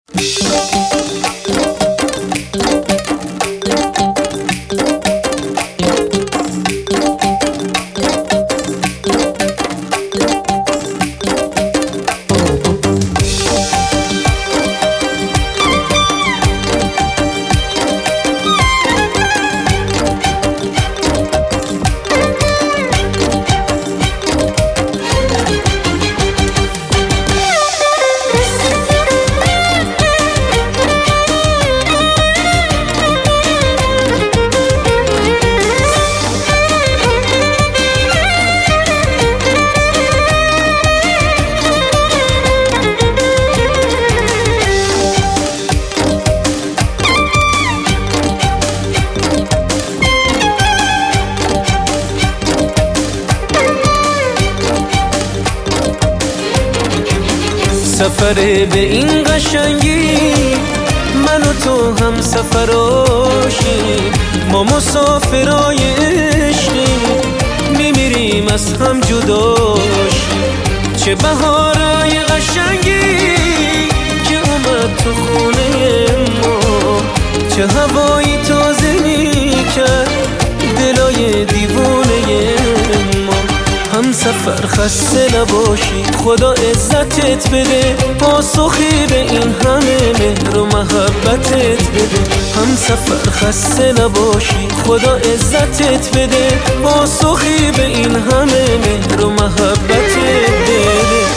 سفر به این قشنگی من و تو هم سفراشیم، ما مسافرای عشقیم، میمیریم از هم جداشیم. چه بهارای قشنگی که اومد تو خونه ما، چه هوایی تازه میکرد دلای دیوونه ما. هم سفر خسته نباشی، خدا عزتت بده، پاسخی به این همه مهر و محبتت بده. هم سفر خسته نباشی، خدا عزتت بده، پاسخی به این همه مهر و محبتت بده.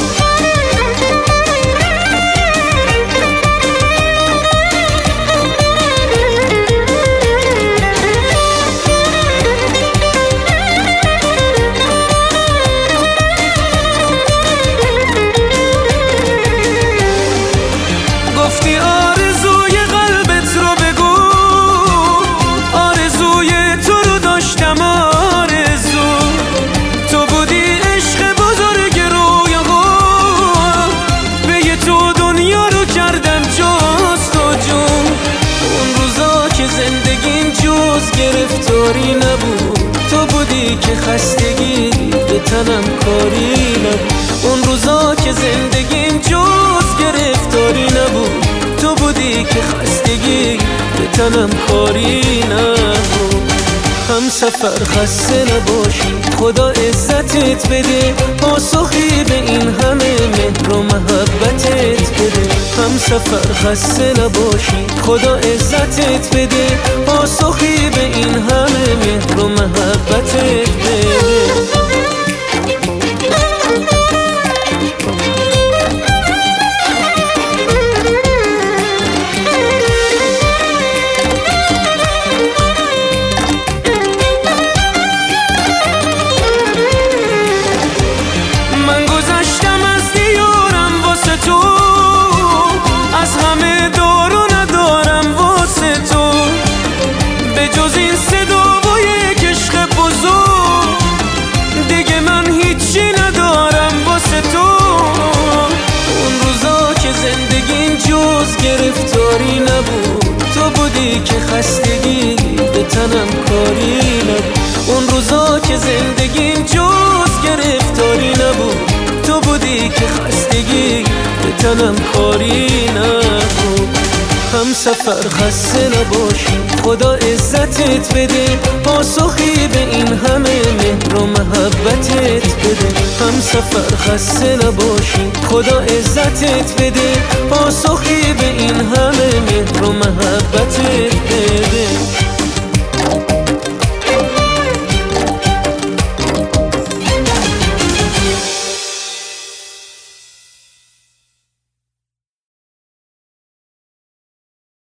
گرفتاری نبود، تو بودی که خستگی به تنم کاری نبود. اون روزا که زندگیم جز گرفتاری نبود، تو بودی که خستگی به تنم کاری نبود. هم سفر خسته نباشی، خدا عزتت بده، پاسخی به این همه مهر و محبتت بده. هم سفر خسته نباشی، خدا عزتت بده، پاسخی به این همه مهر و محبتت بده. گرفتاری نبود، تو بودی که خستگی به تنم کاری نبود. اون روزا که زندگیم جز گرفتاری نبود، تو بودی که خستگی به تنم کاری نبود. هم سفر خسته نباشی، خدا عزتت بده، پاسخی به این همه مهر و محبتت بده. هم سفر خسته نباشی، خدا عزتت بده، پاسخی به